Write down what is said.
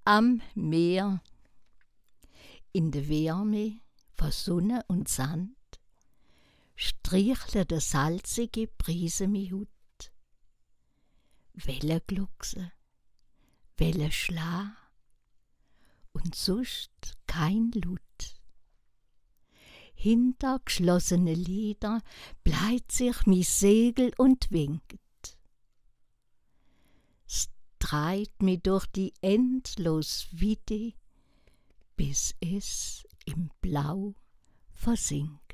am Meer, in der Wärme von Sonne und Sand, streichle der salzige Brise mi Hut. Welle gluckse, Welle schla und sonst kein Lut. Hinter geschlossene Lider bleibt sich mi Segel und winkt. Es treibt mi durch die endlos Weite, bis es im Blau versinkt.